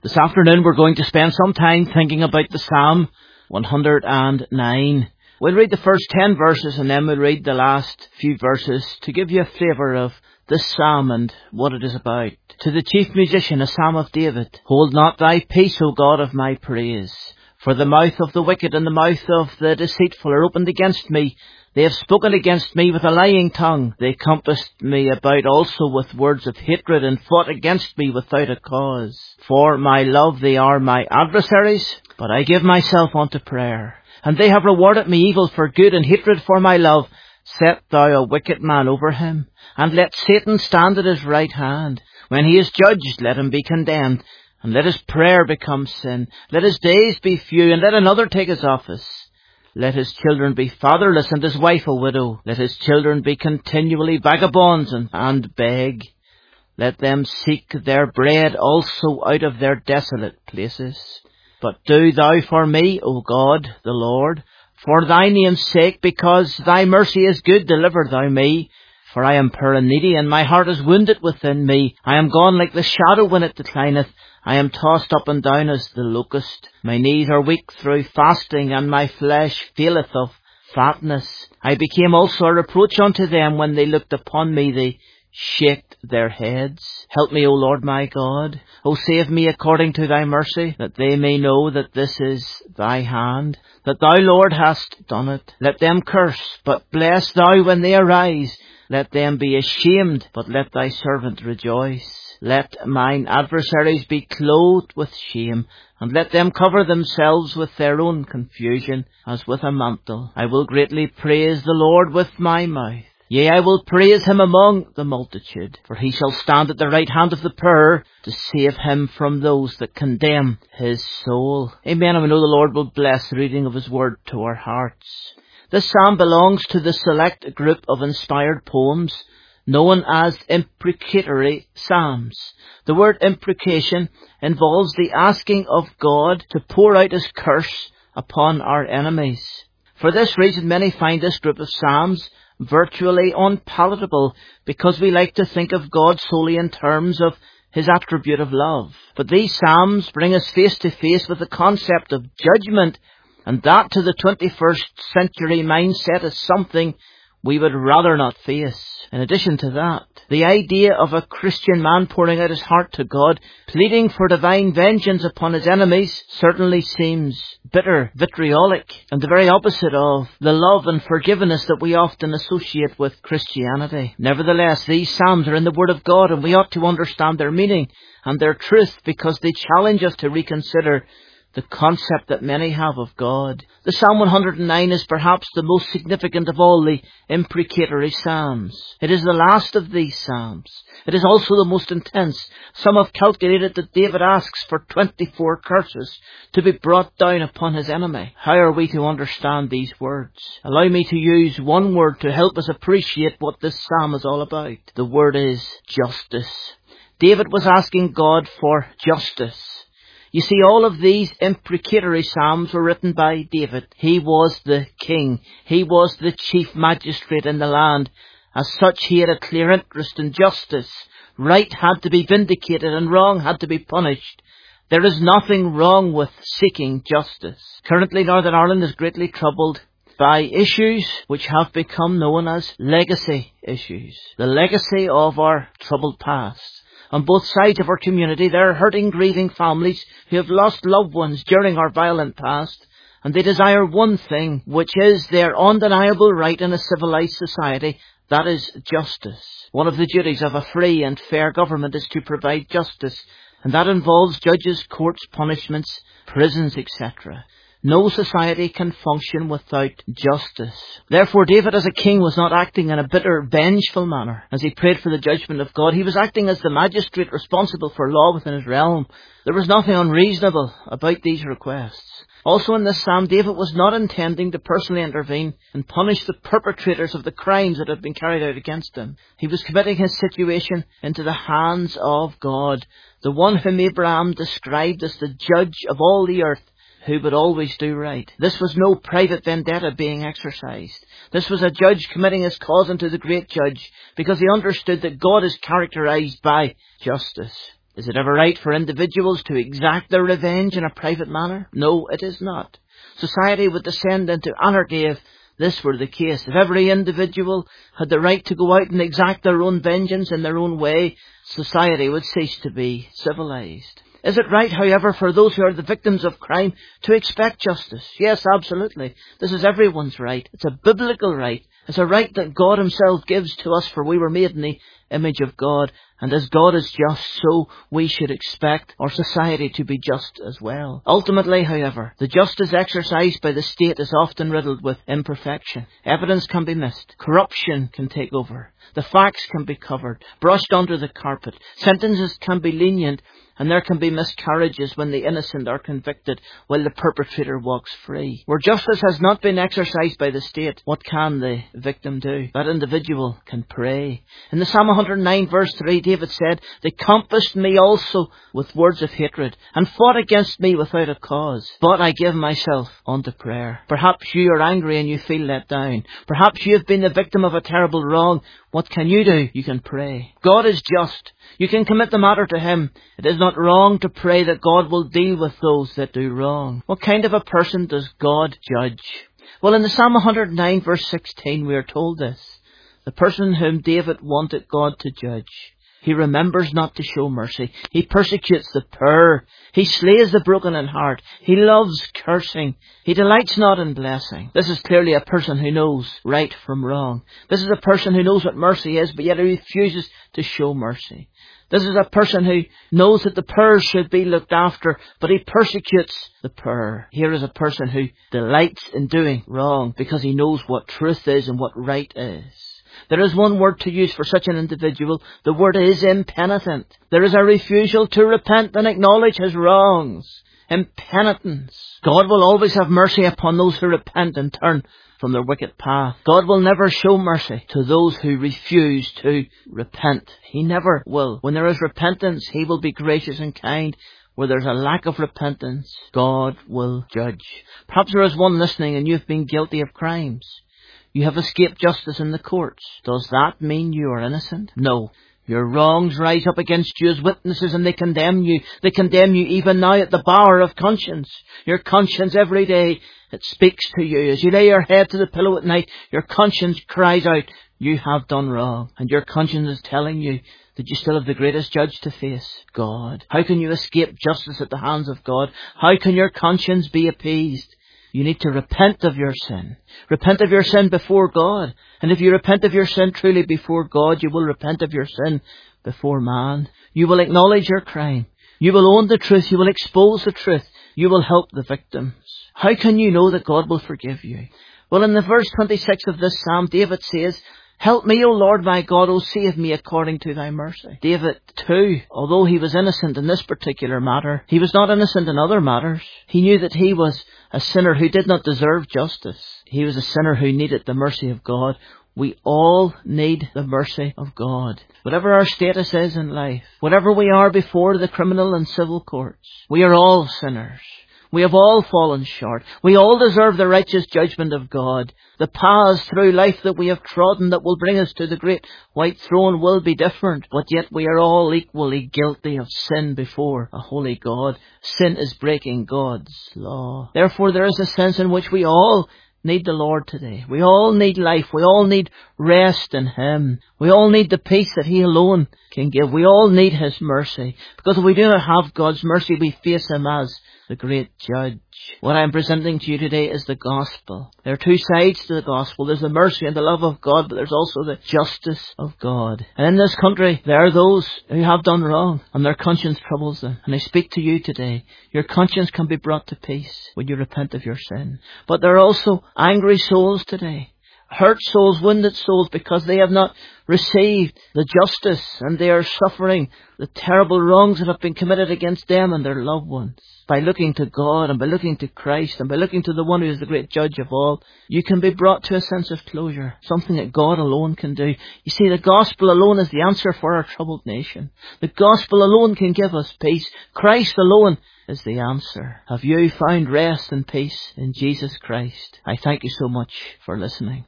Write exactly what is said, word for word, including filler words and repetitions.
This afternoon we're going to spend some time thinking about the Psalm one hundred nine. We'll read the first ten verses and then we'll read the last few verses to give you a flavour of this psalm and what it is about. To the chief musician, a psalm of David. Hold not thy peace, O God of my praise. For the mouth of the wicked and the mouth of the deceitful are opened against me. They have spoken against me with a lying tongue. They compassed me about also with words of hatred, and fought against me without a cause. For my love they are my adversaries, but I give myself unto prayer. And they have rewarded me evil for good, and hatred for my love. Set thou a wicked man over him, and let Satan stand at his right hand. When he is judged, let him be condemned, and let his prayer become sin. Let his days be few, and let another take his office. Let his children be fatherless, and his wife a widow. Let his children be continually vagabonds and, and beg. Let them seek their bread also out of their desolate places. But do thou for me, O God, the Lord, for thy name's sake, because thy mercy is good, deliver thou me. For I am poor and needy, and my heart is wounded within me. I am gone like the shadow when it declineth. I am tossed up and down as the locust. My knees are weak through fasting, and my flesh faileth of fatness. I became also a reproach unto them when they looked upon me. They shaked their heads. Help me, O Lord my God. O save me according to thy mercy, that they may know that this is thy hand, that thou, Lord, hast done it. Let them curse, but bless thou when they arise. Let them be ashamed, but let thy servant rejoice. Let mine adversaries be clothed with shame, and let them cover themselves with their own confusion, as with a mantle. I will greatly praise the Lord with my mouth. Yea, I will praise him among the multitude, for he shall stand at the right hand of the poor, to save him from those that condemn his soul. Amen, and we know the Lord will bless the reading of his word to our hearts. This psalm belongs to the select group of inspired poems known as imprecatory psalms. The word imprecation involves the asking of God to pour out his curse upon our enemies. For this reason, many find this group of psalms virtually unpalatable, because we like to think of God solely in terms of his attribute of love. But these psalms bring us face to face with the concept of judgment, and that to the twenty-first century mindset is something we would rather not face. In addition to that, the idea of a Christian man pouring out his heart to God, pleading for divine vengeance upon his enemies, certainly seems bitter, vitriolic, and the very opposite of the love and forgiveness that we often associate with Christianity. Nevertheless, these psalms are in the Word of God, and we ought to understand their meaning and their truth, because they challenge us to reconsider the concept that many have of God. The Psalm one hundred nine is perhaps the most significant of all the imprecatory psalms. It is the last of these psalms. It is also the most intense. Some have calculated that David asks for twenty-four curses to be brought down upon his enemy. How are we to understand these words? Allow me to use one word to help us appreciate what this psalm is all about. The word is justice. David was asking God for justice. You see, all of these imprecatory psalms were written by David. He was the king. He was the chief magistrate in the land. As such, he had a clear interest in justice. Right had to be vindicated and wrong had to be punished. There is nothing wrong with seeking justice. Currently, Northern Ireland is greatly troubled by issues which have become known as legacy issues. The legacy of our troubled past. On both sides of our community, there are hurting, grieving families who have lost loved ones during our violent past, and they desire one thing, which is their undeniable right in a civilized society, that is justice. One of the duties of a free and fair government is to provide justice, and that involves judges, courts, punishments, prisons, et cetera. No society can function without justice. Therefore, David as a king was not acting in a bitter, vengeful manner. As he prayed for the judgment of God, he was acting as the magistrate responsible for law within his realm. There was nothing unreasonable about these requests. Also in this psalm, David was not intending to personally intervene and punish the perpetrators of the crimes that had been carried out against him. He was committing his situation into the hands of God, the one whom Abraham described as the judge of all the earth, who would always do right. This was no private vendetta being exercised. This was a judge committing his cause unto the great judge, because he understood that God is characterized by justice. Is it ever right for individuals to exact their revenge in a private manner? No, it is not. Society would descend into anarchy if this were the case. If every individual had the right to go out and exact their own vengeance in their own way, society would cease to be civilized. Is it right, however, for those who are the victims of crime to expect justice? Yes, absolutely. This is everyone's right. It's a biblical right. It's a right that God himself gives to us, for we were made in the image of God. And as God is just, so we should expect our society to be just as well. Ultimately, however, the justice exercised by the state is often riddled with imperfection. Evidence can be missed. Corruption can take over. The facts can be covered, brushed under the carpet. Sentences can be lenient, and there can be miscarriages when the innocent are convicted while the perpetrator walks free. Where justice has not been exercised by the state, what can the victim do? That individual can pray. In the Psalm one hundred nine verse three, David said, "They compassed me also with words of hatred, and fought against me without a cause. But I give myself unto prayer." Perhaps you are angry and you feel let down. Perhaps you have been the victim of a terrible wrong. What can you do? You can pray. God is just. You can commit the matter to him. It is not wrong to pray that God will deal with those that do wrong. What kind of a person does God judge? Well, in the Psalm one hundred nine verse sixteen, we are told this. The person whom David wanted God to judge. He remembers not to show mercy. He persecutes the poor. He slays the broken in heart. He loves cursing. He delights not in blessing. This is clearly a person who knows right from wrong. This is a person who knows what mercy is, but yet he refuses to show mercy. This is a person who knows that the poor should be looked after, but he persecutes the poor. Here is a person who delights in doing wrong because he knows what truth is and what right is. There is one word to use for such an individual. The word is impenitent. There is a refusal to repent and acknowledge his wrongs. Impenitence. God will always have mercy upon those who repent and turn from their wicked path. God will never show mercy to those who refuse to repent. He never will. When there is repentance, he will be gracious and kind. Where there's a lack of repentance, God will judge. Perhaps there is one listening and you've been guilty of crimes. You have escaped justice in the courts. Does that mean you are innocent? No. Your wrongs rise up against you as witnesses and they condemn you. They condemn you even now at the bar of conscience. Your conscience every day, it speaks to you. As you lay your head to the pillow at night, your conscience cries out, you have done wrong. And your conscience is telling you that you still have the greatest judge to face, God. How can you escape justice at the hands of God? How can your conscience be appeased? You need to repent of your sin. Repent of your sin before God. And if you repent of your sin truly before God, you will repent of your sin before man. You will acknowledge your crime. You will own the truth. You will expose the truth. You will help the victims. How can you know that God will forgive you? Well, in the verse twenty-six of this psalm, David says, "Help me, O Lord my God, O save me according to thy mercy." David, too, although he was innocent in this particular matter, he was not innocent in other matters. He knew that he was a sinner who did not deserve justice. He was a sinner who needed the mercy of God. We all need the mercy of God. Whatever our status is in life, whatever we are before the criminal and civil courts, we are all sinners. We have all fallen short. We all deserve the righteous judgment of God. The paths through life that we have trodden that will bring us to the great white throne will be different, but yet we are all equally guilty of sin before a holy God. Sin is breaking God's law. Therefore, there is a sense in which we all need the Lord today. We all need life. We all need rest in Him. We all need the peace that He alone can give. We all need His mercy. Because if we do not have God's mercy, we face Him as the great judge. What I am presenting to you today is the gospel. There are two sides to the gospel. There's the mercy and the love of God, but there's also the justice of God. And in this country, there are those who have done wrong, and their conscience troubles them. And I speak to you today. Your conscience can be brought to peace when you repent of your sin. But there are also angry souls today. Hurt souls, wounded souls, because they have not received the justice and they are suffering the terrible wrongs that have been committed against them and their loved ones. By looking to God and by looking to Christ and by looking to the one who is the great judge of all, you can be brought to a sense of closure, something that God alone can do. You see, the gospel alone is the answer for our troubled nation. The gospel alone can give us peace. Christ alone is the answer. Have you found rest and peace in Jesus Christ? I thank you so much for listening.